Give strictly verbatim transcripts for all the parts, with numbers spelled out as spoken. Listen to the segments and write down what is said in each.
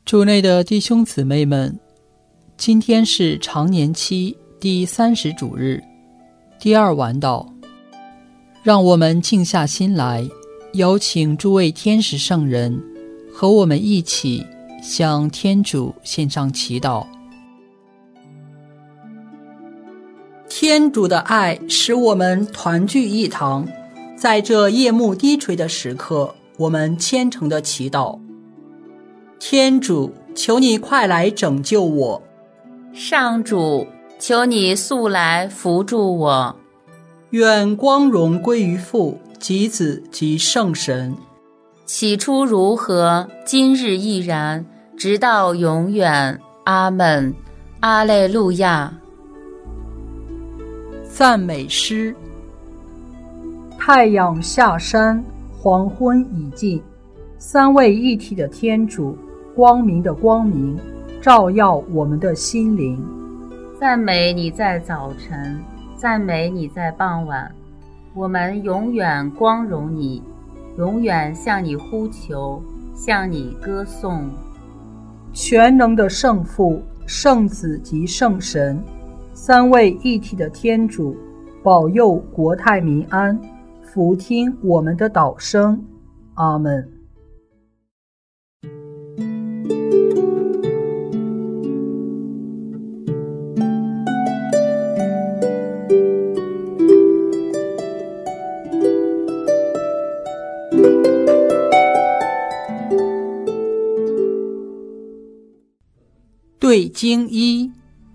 主内的弟兄姊妹们，今天是常年期第三十主日，第二晚祷。让我们静下心来，有请诸位天使圣人和我们一起向天主献上祈祷。天主的爱使我们团聚一堂，在这夜幕低垂的时刻，我们虔诚的祈祷。天主，求你快来拯救我。 上主，求你速来扶助我。 愿光荣归于父及子及圣神。 起初如何，今日亦然，直到永远。阿们。阿肋路亚。 赞美诗。 太阳下山，黄昏已尽，三位一体的天主，光明的光明，照耀我们的心灵。 赞美你在早晨，赞美你在傍晚，我们永远光荣你，永远向你呼求，向你歌颂。 全能的圣父、圣子及圣神，三位一体的天主，保佑国泰民安，俯听我们的祷声。阿们。 对经一。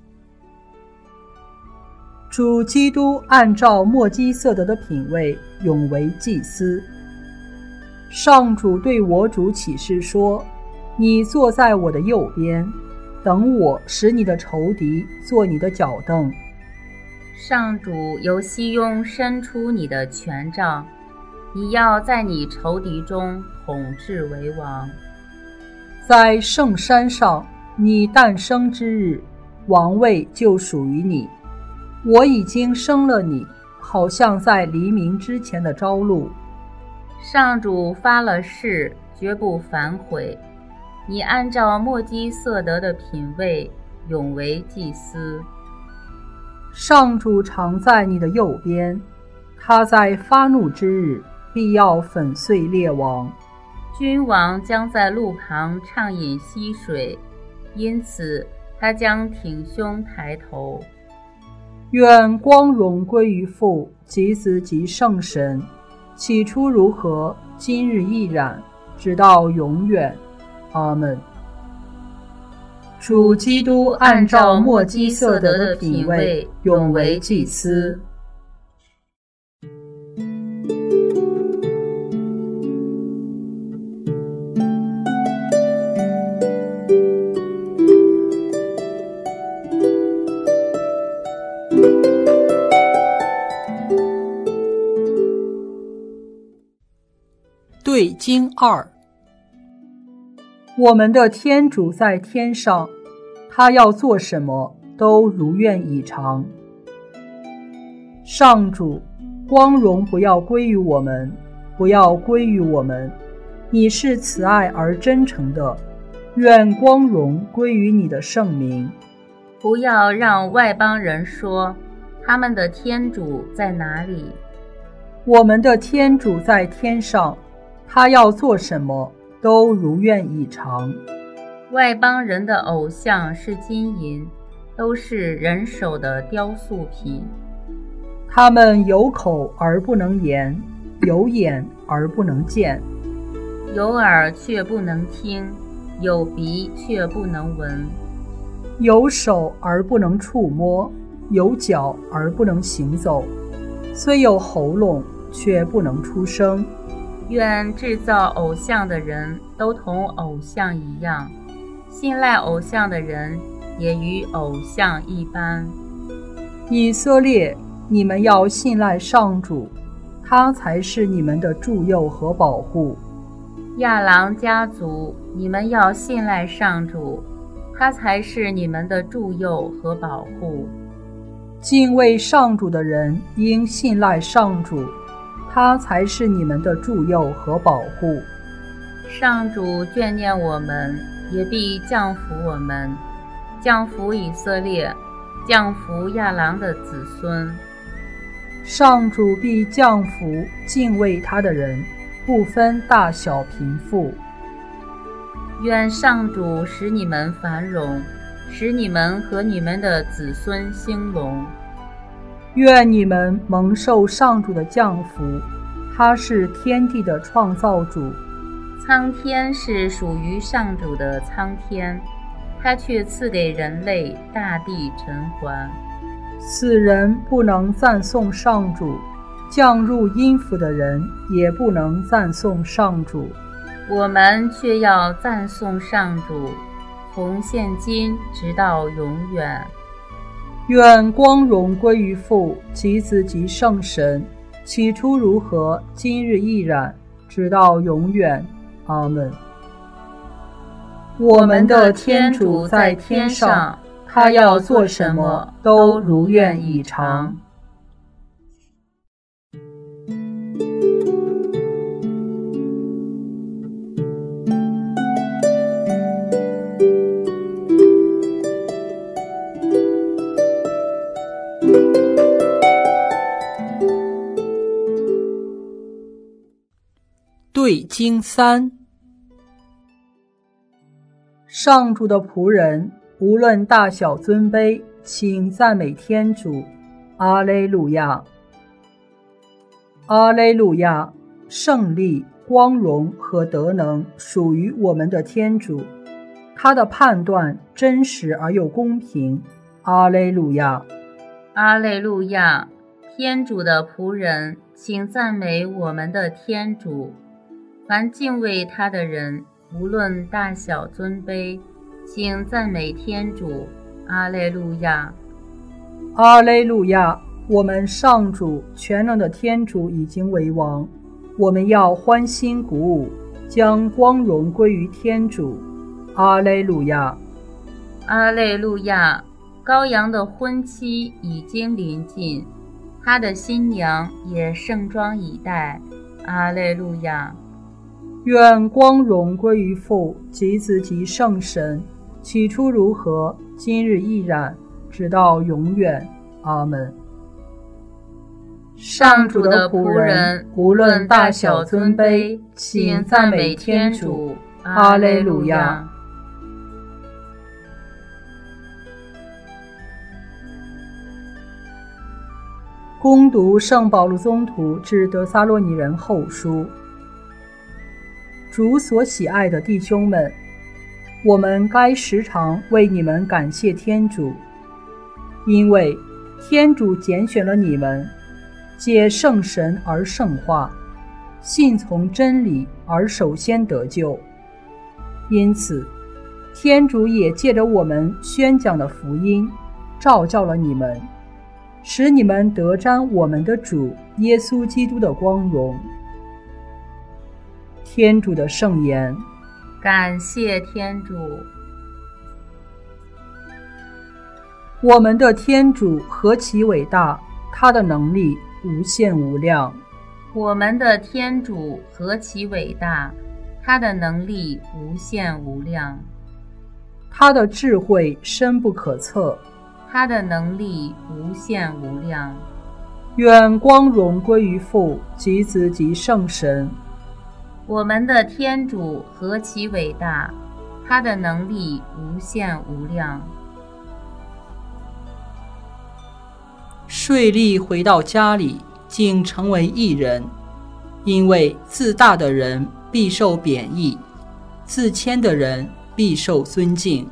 主基督按照默基瑟德的品位，永为祭司。上主对我主启示说：你坐在我的右边，等我使你的仇敌做你的脚凳。 上主由西雍伸出你的权杖，你要在你仇敌中统治为王。 在圣山上，你诞生之日，王位就属于你。我已经生了你，好像在黎明之前的朝露。 上主发了誓，绝不反悔。你按照默基瑟德的品位，永为祭司。 上主常在你的右边，他在发怒之日，必要粉碎列王。 君王将在路旁畅饮溪水，因此他将挺胸抬头。 愿光荣归于父及子及圣神，起初如何，今日亦然，直到永远。阿们。主基督按照默基瑟德的品位，永为祭司。 对经二。 我们的天主在天上，他要做什么都如愿以偿。上主，光荣不要归于我们，不要归于我们，你是慈爱而真诚的，愿光荣归于你的圣名。 不要让外邦人说，他们的天主在哪里？ 我们的天主在天上，他要做什么都如愿以偿。 外邦人的偶像是金银，都是人手的雕塑品。 他们有口而不能言，有眼而不能见， 有耳却不能听，有鼻却不能闻， 有手而不能触摸，有脚而不能行走，虽有喉咙却不能出声。 愿制造偶像的人都同偶像一样，信赖偶像的人也与偶像一般。 以色列，你们要信赖上主，他才是你们的助佑和保护。 亚郎家族，你们要信赖上主，他才是你们的助佑和保护。 敬畏上主的人应信赖上主，他才是你们的助佑和保护。 上主眷念我们， 也必降福我们，降福以色列，降福亚郎的子孙。 上主必降福敬畏他的人，不分大小贫富。 愿上主使你们繁荣，使你们和你们的子孙兴隆。 愿你们蒙受上主的降福，他是天地的创造主。 苍天是属于上主的苍天，他却赐给人类大地尘寰。 死人不能赞颂上主，降入阴府的人也不能赞颂上主。 我们却要赞颂上主，从现今直到永远。 愿光荣归于父及子及圣神，起初如何，今日亦然，直到永远。阿们。我们的天主在天上，他要做什么都如愿以偿。 对经三。 上主的仆人，无论大小尊卑，请赞美天主。阿肋路亚，阿肋路亚！胜利、光荣和德能属于我们的天主，他的判断真实而又公平。阿肋路亚， 阿肋路亚！天主的仆人，请赞美我们的天主。凡敬畏他的人，无论大小尊卑，请赞美天主。阿肋路亚， 阿肋路亚！我们上主全能的天主已经为王，我们要欢欣鼓舞，将光荣归于天主。阿肋路亚， 阿肋路亚！羔羊的婚期已经临近，他的新娘也盛装以待。阿肋路亚！ 愿光荣归于父及子及圣神，起初如何，今日亦然，直到永远。阿们。 上主的仆人，无论大小尊卑，请赞美天主。阿肋路亚。 恭读圣保禄宗徒致得撒洛尼人后书。主所喜爱的弟兄们，我们该时常为你们感谢天主，因为天主拣选了你们，借圣神而圣化，信从真理而首先得救。因此，天主也借着我们宣讲的福音，召叫了你们，使你们得沾我们的主耶稣基督的光荣。天主的圣言。 感谢天主。 我们的天主何其伟大，他的能力无限无量。 我们的天主何其伟大，他的能力无限无量。 他的智慧深不可测， 他的能力无限无量。 愿光荣归于父及子及圣神。 我们的天主何其伟大，他的能力无限无量。 税吏回到家里，竟成为义人，因为自大的人必受贬义，自谦的人必受尊敬。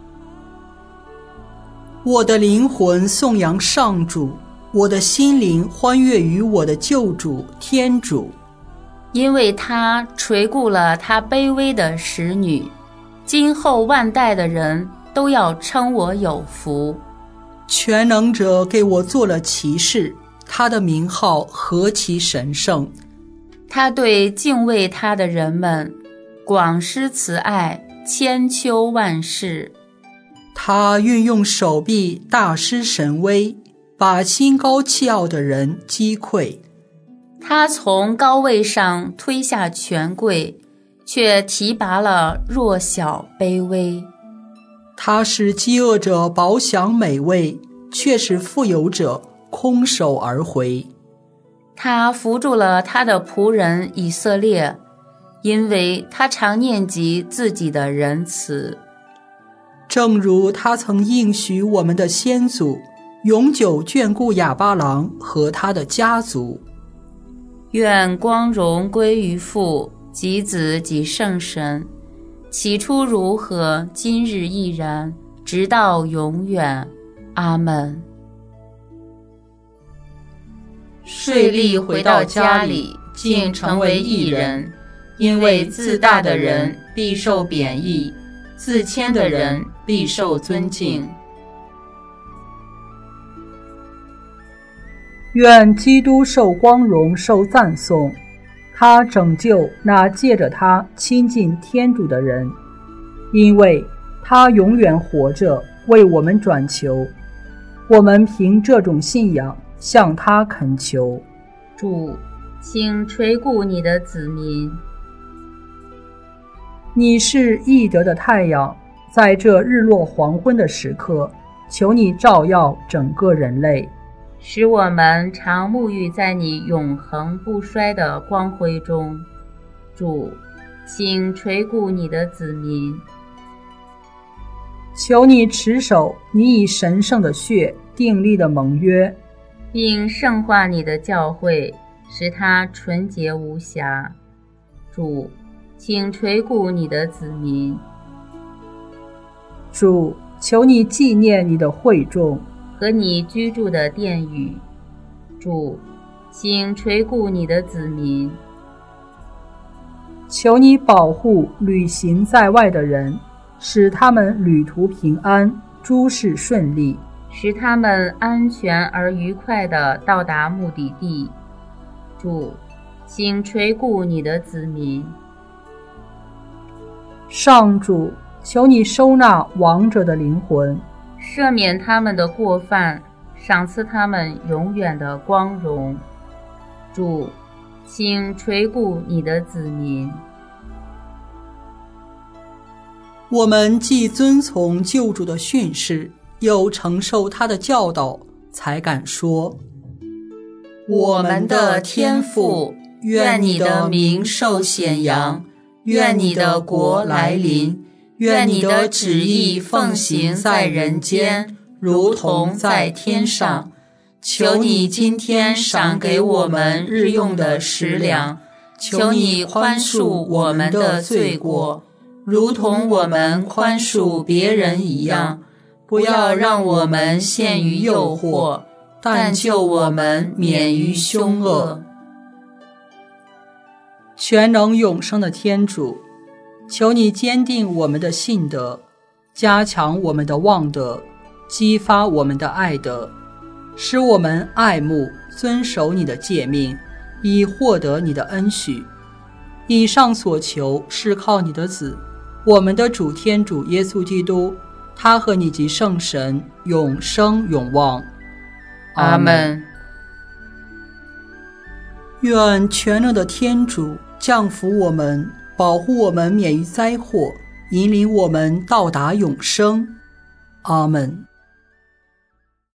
我的灵魂颂扬上主，我的心灵欢悦于我的救主天主。 因为他垂顾了他卑微的使女，今后万代的人都要称我有福。 全能者给我做了骑士，他的名号何其神圣。 他对敬畏他的人们广施慈爱，千秋万世。 他运用手臂大施神威，把心高气傲的人击溃。 他从高位上推下权贵， 却提拔了弱小卑微。 他使饥饿者饱享美味，却使富有者空手而回。 他扶助了他的仆人以色列，因为他常念及自己的仁慈。 正如他曾应许我们的先祖，永久眷顾亚巴郎和他的家族。 愿光荣归于父及子及圣神，起初如何，今日亦然，直到永远。阿们。税吏回到家里，竟成为义人，因为自大的人必受贬义，自谦的人必受尊敬。 愿基督受光荣，受赞颂。他拯救那借着他亲近天主的人，因为他永远活着，为我们转求。我们凭这种信仰向他恳求。 主，请垂顾你的子民。 你是义德的太阳，在这日落黄昏的时刻，求你照耀整个人类， 使我们常沐浴在你永恒不衰的光辉中。主，请垂顾你的子民。 求你持守你以神圣的血订立的盟约， 并圣化你的教会，使它纯洁无瑕。主，请垂顾你的子民。 主，求你纪念你的会众和你居住的殿宇。主，请垂顾你的子民。 求你保护旅行在外的人，使他们旅途平安，诸事顺利， 使他们安全而愉快地到达目的地。主，请垂顾你的子民。 上主，求你收纳亡者的灵魂， 赦免他们的过犯，赏赐他们永远的光荣。主，请垂顾你的子民。 我们既遵从救主的训示，又承受他的教导，才敢说： 我们的天父，愿你的名受显扬，愿你的国来临，愿你的旨意奉行在人间，如同在天上。求你今天赏给我们日用的食粮，求你宽恕我们的罪过，如同我们宽恕别人一样。不要让我们陷于诱惑，但救我们免于凶恶。 全能永生的天主，求你坚定我们的信德，加强我们的望德，激发我们的爱德，使我们爱慕遵守你的诫命，以获得你的恩许。以上所求是靠你的子，我们的主天主耶稣基督，他和你及圣神永生永旺。 阿们。 愿全能的天主降福我们，保护我们免于灾祸，引领我们到达永生。阿们。